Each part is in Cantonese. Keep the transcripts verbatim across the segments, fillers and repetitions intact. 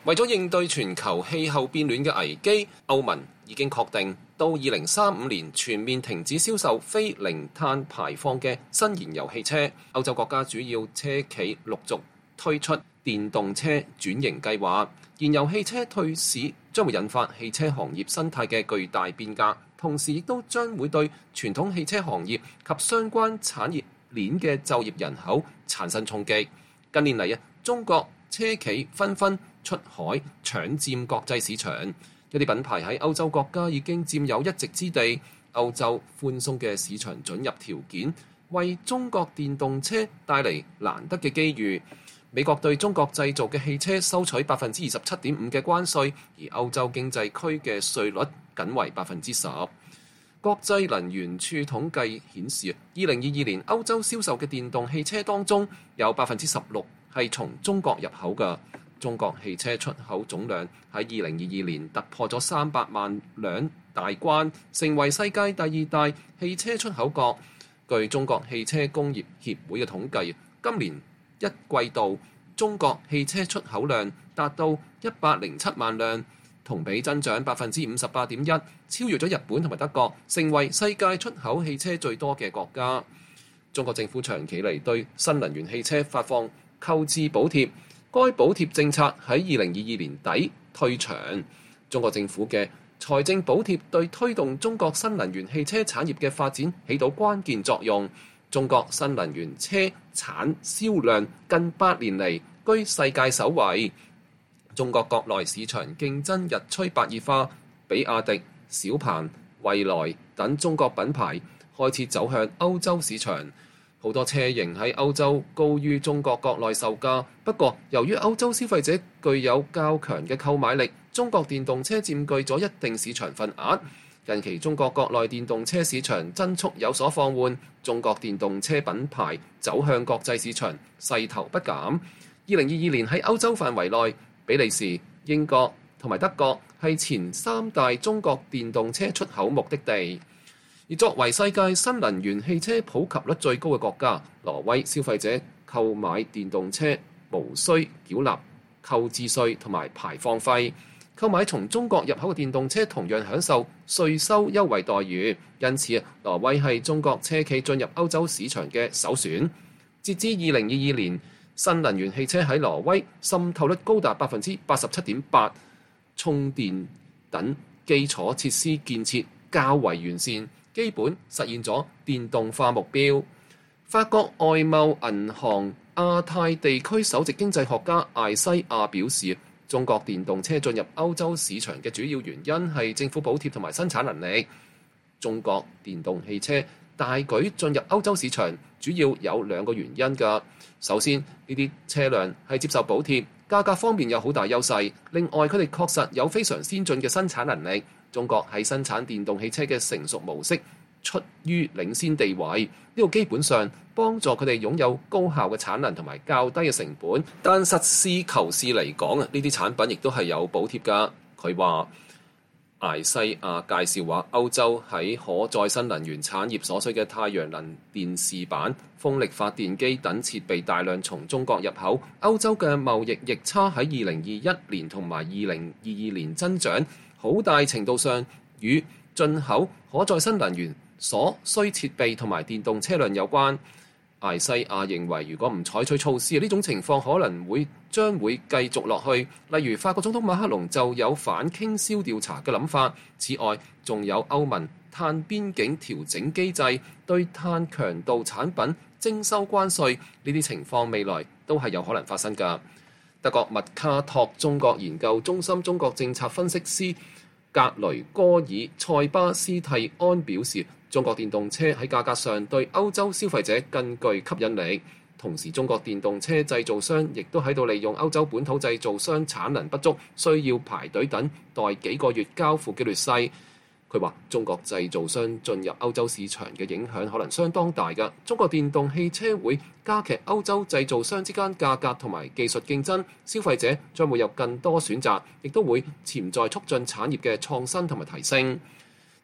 為咗應對全球氣候變暖嘅危機，歐盟已經確定到二零三五年全面停止銷售非零碳排放嘅新燃油汽車。歐洲國家主要車企陸續推出電動車轉型計劃。燃油汽車退市將會引發汽車行業生態嘅巨大變革，同時亦都將會對傳統汽車行業及相關產業鏈嘅就業人口產生衝擊。近年嚟啊，中國車企紛紛出海搶佔國際市場，一啲品牌喺歐洲國家已經佔有一席之地。歐洲寬鬆嘅市場准入條件為中國電動車帶嚟難得嘅機遇。美國對中國製造嘅汽車收取百分之二十七點五嘅關稅，而歐洲經濟區嘅稅率僅為百分之十。國際能源署統計顯示，二零二二年歐洲銷售嘅電動汽車當中有百分之十六係從中國入口嘅。中國汽車出口總量喺二零二二年突破咗三百萬輛大關，成為世界第二大汽車出口國。據中國汽車工業協會嘅統計，今年一季度中國汽車出口量達到一百零七萬輛，同比增長百分之五十八點一，超越咗日本同埋德國，成為世界出口汽車最多嘅國家。中國政府長期嚟對新能源汽車發放購置補貼，該補貼政策喺二零二二年底退場。中國政府嘅財政補貼對推動中國新能源汽車產業嘅發展起到關鍵作用。中國新能源車產銷量近八年嚟居世界首位。中國國內市場競爭日趨白熱化，比亞迪、小鵬、蔚來等中國品牌開始走向歐洲市場。好多車型喺歐洲高於中國國內售價，不過由於歐洲消費者具有較強嘅購買力，中國電動車佔據咗一定市場份額。近期中國國內電動車市場增速有所放緩，中國電動車品牌走向國際市場勢頭不減。二零二二年喺歐洲範圍內，比利時、英國同埋德國係前三大中國電動車出口目的地。而作為世界新能源汽車普及率最高嘅國家，挪威消費者購買電動車無需繳納購置稅同埋排放費。購買從中國入口嘅電動車同樣享受稅收優惠待遇，因此挪威係中國車企進入歐洲市場嘅首選。截至二零二二年，新能源汽車喺挪威滲透率高達百分之八十七點八，充電等基礎設施建設較為完善，基本實現咗電動化目標。法國外貿銀行亞太地區首席經濟學家艾西亞表示，中國電動車進入歐洲市場嘅主要原因係政府補貼同埋生產能力。中國電動汽車大舉進入歐洲市場，主要有兩個原因㗎。首先，呢啲車輛係接受補貼，價格方面有好大優勢。另外，佢哋確實有非常先進嘅生產能力。中國喺生產電動汽車嘅成熟模式出於領先地位，呢個基本上幫助佢哋擁有高效嘅產能同埋較低嘅成本。但實事求是嚟講啊，呢啲產品亦都係有補貼㗎。佢話艾西亞介紹話，歐洲喺可再生能源產業所需嘅太陽能電視板、風力發電機等設備大量從中國入口。歐洲嘅貿易逆差喺二零二一年同埋二零二二年增長，好大程度上與進口可再生能源所需設備同埋電動車輛有關。艾西亞認為，如果唔採取措施，呢種情況可能會將會繼續落去。例如，法國總統馬克龍就有反傾銷調查嘅諗法。此外，仲有歐盟碳邊境調整機制對碳強度產品徵收關稅，呢啲情況未來都係有可能發生㗎。德國麥卡托中國研究中心中國政策分析師格雷戈爾塞巴斯蒂安表示，中國電動車喺價格上對歐洲消費者更具吸引力，同時中國電動車製造商亦都喺度利用歐洲本土製造商產能不足，需要排隊等待幾個月交付嘅劣勢。佢話中國製造商進入歐洲市場嘅影響可能相當大㗎。中國電動汽車會加劇歐洲製造商之間價格同埋技術競爭，消費者將會有更多選擇，亦都會潛在促進產業嘅創新同埋提升。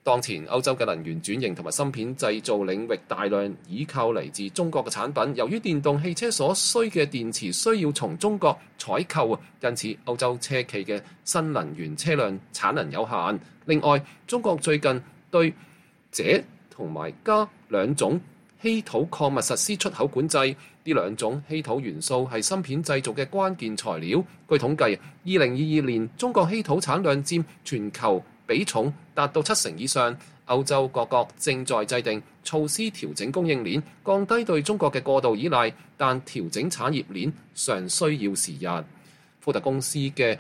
當前歐洲嘅能源轉型同埋芯片製造領域大量依靠嚟自中國嘅產品，由於電動汽車所需嘅電池需要從中國採購啊，因此歐洲車企嘅新能源車輛產能有限。另外，中國最近對鍺同埋鎵兩種稀土礦物實施出口管制，呢兩種稀土元素係芯片製造嘅關鍵材料。據統計，二零二二年中國稀土產量佔全球比重達到七成以上，歐洲各國正在制定措施調整供應鏈，降低對中國嘅過度依賴，但調整產業鏈尚需要時日。福特公司嘅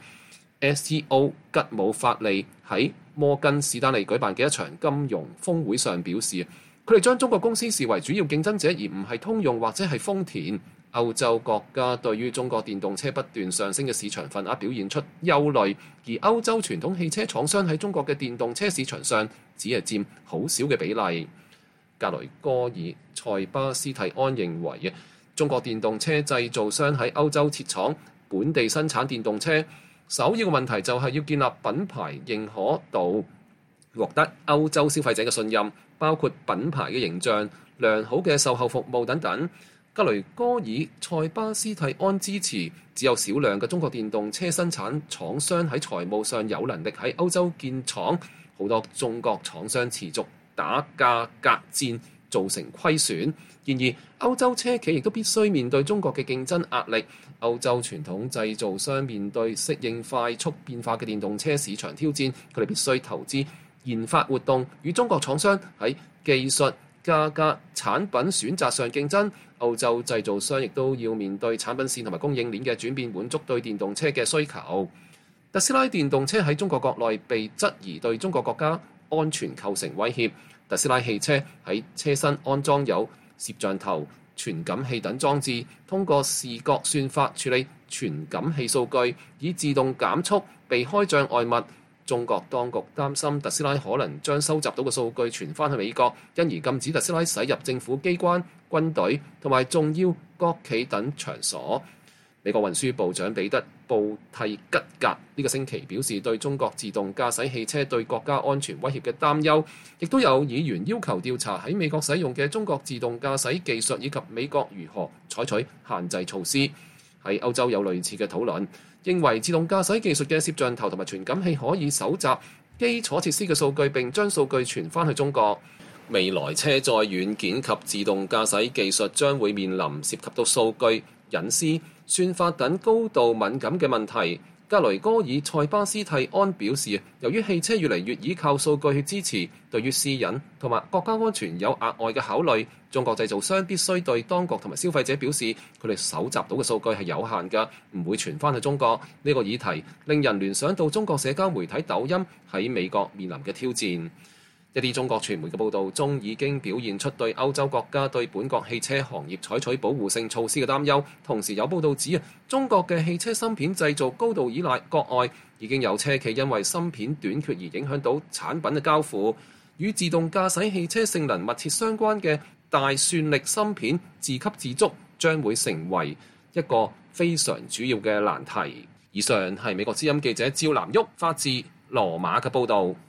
C E O 吉姆法利喺摩根士丹利舉辦嘅一場金融峰會上表示，佢哋將中國公司視為主要競爭者，而唔係通用或者係豐田。歐洲國家對於中國電動車不斷上升嘅市場份額表現出憂慮，而歐洲傳統汽車廠商喺中國嘅電動車市場上只係佔好少嘅比例。格雷戈爾塞巴斯蒂安認為，中國電動車製造商喺歐洲設廠，本地生產電動車，首要嘅問題就係要建立品牌認可度，獲得歐洲消費者嘅信任，包括品牌嘅形象、良好嘅售後服務等等。格雷戈爾塞巴斯蒂安支持只有少量嘅中國電動車生產廠商喺財務上有能力喺歐洲建廠，好多中國廠商持續打價格戰，造成虧損。然而，歐洲車企亦都必須面對中國嘅競爭壓力。歐洲傳統製造商面對適應快速變化嘅電動車市場挑戰，佢哋必須投資研發活動，與中國廠商喺技術、價格、產品選擇上競爭。歐洲製造商亦都要面對產品線同埋供應鏈嘅轉變，滿足對電動車嘅需求。特斯拉電動車喺中國國內被質疑對中國國家安全構成威脅。特斯拉汽車喺車身安裝有攝像頭、傳感器等裝置，通過視覺算法處理傳感器數據，以自動減速，避開障礙物。中國當局擔心特斯拉可能將收集到嘅數據傳翻去美國，因而禁止特斯拉駛入政府機關、軍隊同埋重要國企等場所。美國運輸部長彼得布蒂吉格呢個星期表示，對中國自動駕駛汽車對國家安全威脅嘅擔憂，亦都有議員要求調查喺美國使用嘅中國自動駕駛技術，以及美國如何採取限制措施。喺歐洲有類似嘅討論，認為自動駕駛技術嘅攝像頭同埋傳感器可以搜集基礎設施嘅數據，並將數據傳翻去中國。未來車載軟件及自動駕駛技術將會面臨涉及到數據、隱私、算法等高度敏感嘅問題。格雷戈爾塞巴斯蒂安表示，由於汽車越嚟越依靠數據去支持，對於私隱同埋國家安全有額外嘅考慮。中國製造商必須對當局同埋消費者表示，佢哋搜集到嘅數據係有限嘅，唔會傳翻去中國。呢個議題令人聯想到中國社交媒體抖音喺美國面臨嘅挑戰。一啲中國傳媒嘅報導中已經表現出對歐洲國家對本國汽車行業採取保護性措施嘅擔憂，同時有報導指啊，中國嘅汽車芯片製造高度依賴國外，已經有車企因為芯片短缺而影響到產品嘅交付。與自動駕駛汽車性能密切相關嘅大算力芯片自給自足將會成為一個非常主要嘅難題。以上係美國之音記者趙南旭發自羅馬嘅報導。